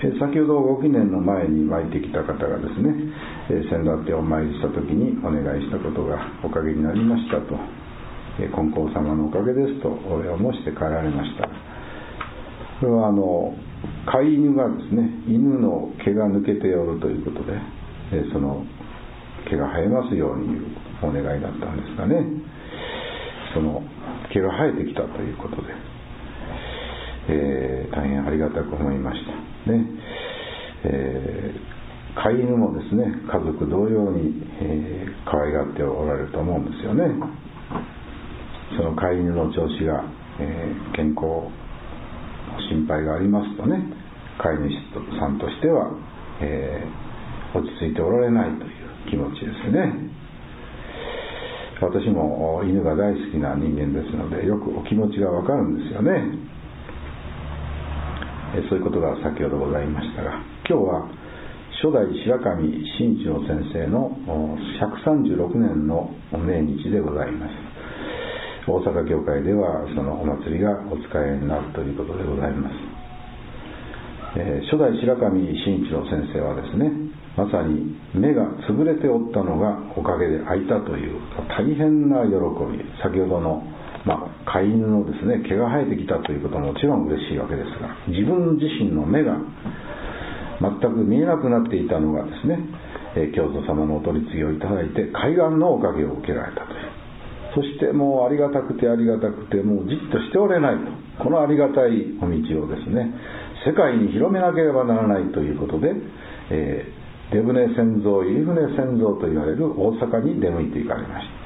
先ほどご記念の前に参ってきた方がですね、先だってお参りした時にお願いしたことがおかげになりましたと、金光様のおかげですとお礼を申して帰られました。これは飼い犬がですね、犬の毛が抜けておるということで、その毛が生えますようにいうお願いだったんですがね、その毛が生えてきたということで、大変ありがたく思いましたね。飼い犬もですね、家族同様に、可愛がっておられると思うんですよね。その飼い犬の調子が、健康心配がありますとね、飼い主さんとしては、落ち着いておられないという気持ちですね。私も犬が大好きな人間ですので、よくお気持ちがわかるんですよね。そういうことが先ほどございましたが、今日は初代白上真一郎先生の136年の命日でございます。大阪教会ではそのお祭りがお使いになるということでございます。初代白上真一郎先生はですね、まさに目が潰れておったのがおかげで開いたという大変な喜び、先ほどの飼い犬のですね、毛が生えてきたということももちろん嬉しいわけですが、自分自身の目が全く見えなくなっていたのがですね、教祖様のお取り次ぎをいただいて開眼のおかげを受けられたという、そしてもうありがたくてありがたくて、もうじっとしておれないと、このありがたいお道をですね、世界に広めなければならないということで、出船先蔵、入船先蔵と言われる大阪に出向いていかれました。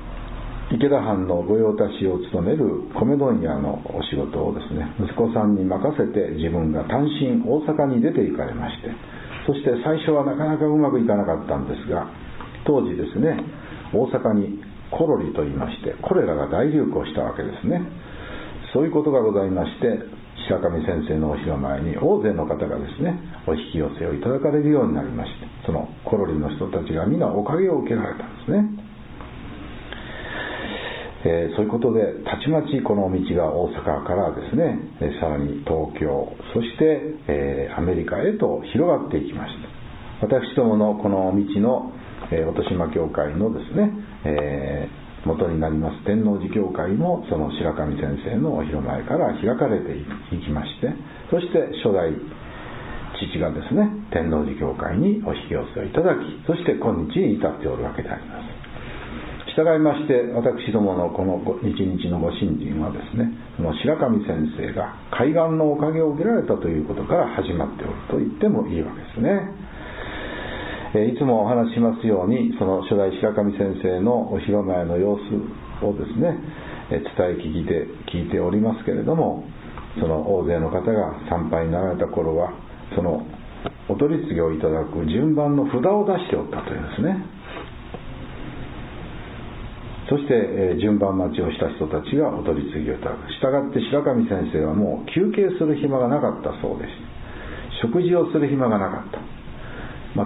池田藩の御用達を務める米問屋のお仕事をですね、息子さんに任せて自分が単身大阪に出て行かれまして、そして最初はなかなかうまくいかなかったんですが、当時ですね、大阪にコロリといいましてコレラが大流行したわけですね。そういうことがございまして、白上先生のお広前に大勢の方がですね、お引き寄せをいただかれるようになりまして、そのコロリの人たちが皆おかげを受けられたんですね。そういうことでたちまちこの道が大阪からですね、さらに東京、そして、アメリカへと広がっていきました。私どものこの道の、音島教会のですね、元になります天王寺教会もその白上先生のお広前から開かれていきまして、そして初代父がですね、天王寺教会にお引き寄せをいただき、そして今日に至っておるわけであります。従いまして私どものこの日々のご信心はですね、その白上先生が開眼のおかげを受けられたということから始まっておると言ってもいいわけですね。いつもお話ししますように、その初代白上先生のお広前の様子をですね、伝え聞いておりますけれども、その大勢の方が参拝になられた頃は、そのお取り次ぎをいただく順番の札を出しておったというんですね。そして順番待ちをした人たちがお取り次ぎをいただく。したがって白上先生はもう休憩する暇がなかったそうです。食事をする暇がなかった。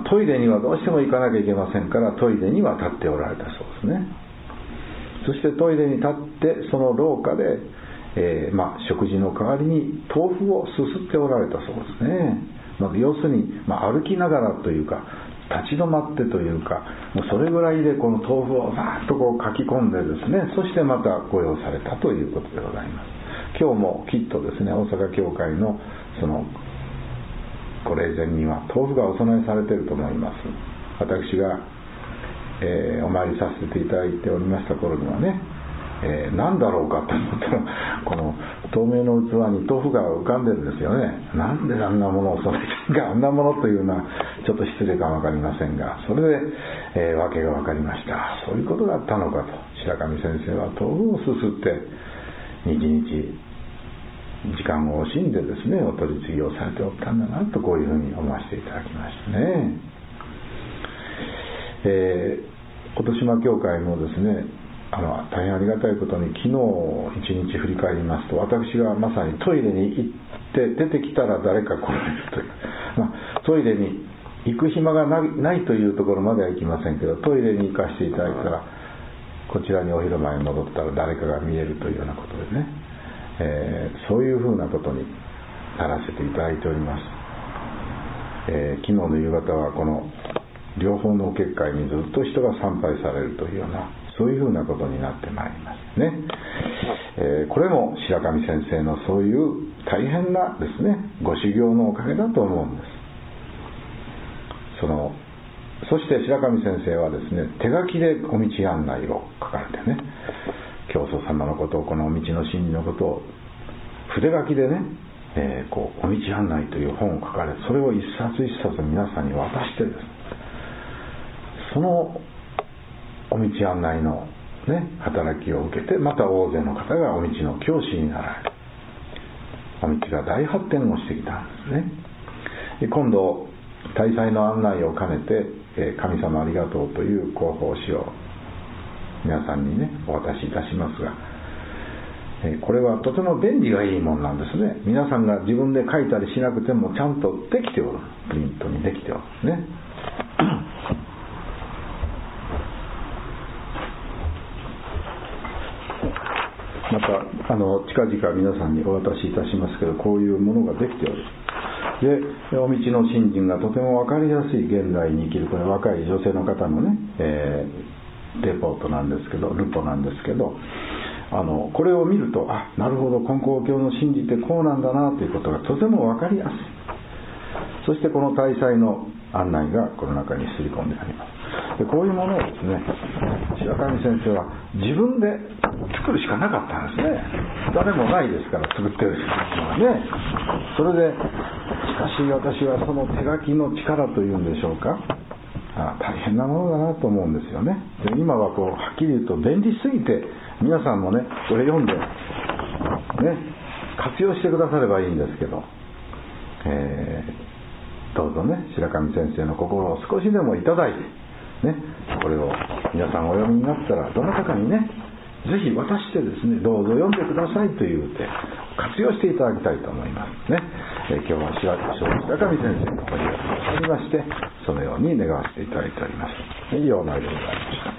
トイレにはどうしても行かなきゃいけませんから、トイレには立っておられたそうですね。そしてトイレに立ってその廊下で、食事の代わりに豆腐をすすっておられたそうですね。要するに、歩きながらというか立ち止まってというか、もうそれぐらいでこの豆腐をバーッとこう書き込んでですね、そしてまたご用されたということでございます。今日もきっとですね、大阪教会のそのご霊前には豆腐がお供えされていると思います。私が、お参りさせていただいておりました頃にはね、何だろうかと思ったら、この透明の器に豆腐が浮かんでるんですよね。なんであんなものをそれがあんなものというのはちょっと失礼かも分かりませんが、それで、訳が分かりました。そういうことだったのかと。白上先生は豆腐をすすって日々時間を惜しんでですね、お取り次ぎをされておったんだなと、こういうふうに思わせていただきましたね。音島教会もですね、大変ありがたいことに昨日一日振り返りますと、私がまさにトイレに行って出てきたら誰か来られるという、トイレに行く暇がないというところまでは行きませんけど、トイレに行かせていただいたらこちらにお広間に戻ったら誰かが見えるというようなことでね、そういうふうなことにならせていただいております。昨日の夕方はこの両方のお結界にずっと人が参拝されるというような、そういうふうなことになってまいりますね。これも白神先生のそういう大変なですね、ご修行のおかげだと思うんです。そして白神先生はですね、手書きでお道案内を書かれてね、教祖様のことを、このお道の真理のことを筆書きでね、お道案内という本を書かれ、それを一冊一冊皆さんに渡してですね、そのお道案内の、ね、働きを受けて、また大勢の方がお道の教師になられ、お道が大発展をしてきたんですね。今度大祭の案内を兼ねて、神様ありがとうという広報誌を皆さんにねお渡しいたしますが、これはとても便利がいいものなんですね。皆さんが自分で書いたりしなくてもちゃんとできておる、プリントにできておるね。また近々皆さんにお渡しいたしますけど、こういうものができておる。で、お道の信心がとても分かりやすい現代に生きる、これ若い女性の方のね、レポートなんですけど、ルポなんですけど、これを見ると、なるほど、金光教の真理ってこうなんだなということがとても分かりやすい。そしてこの大祭の案内がこの中に刷り込んであります。でこういうものをですね、白神先生は自分で作るしかなかったんですね。誰もないですから、作ってる人はね。それでしかし私はその手書きの力というんでしょうか、大変なものだなと思うんですよね。で今ははっきり言うと便利すぎて、皆さんもねこれ読んでね活用してくださればいいんですけど、どうぞね白神先生の心を少しでもいただいてね、これを皆さんお読みになったらどなたかにねぜひ渡してですね、どうぞ読んでくださいというて活用していただきたいと思いますね。今日は白神先生のおりがとうございまして、そのように願わせていただいております。以上のありでございました。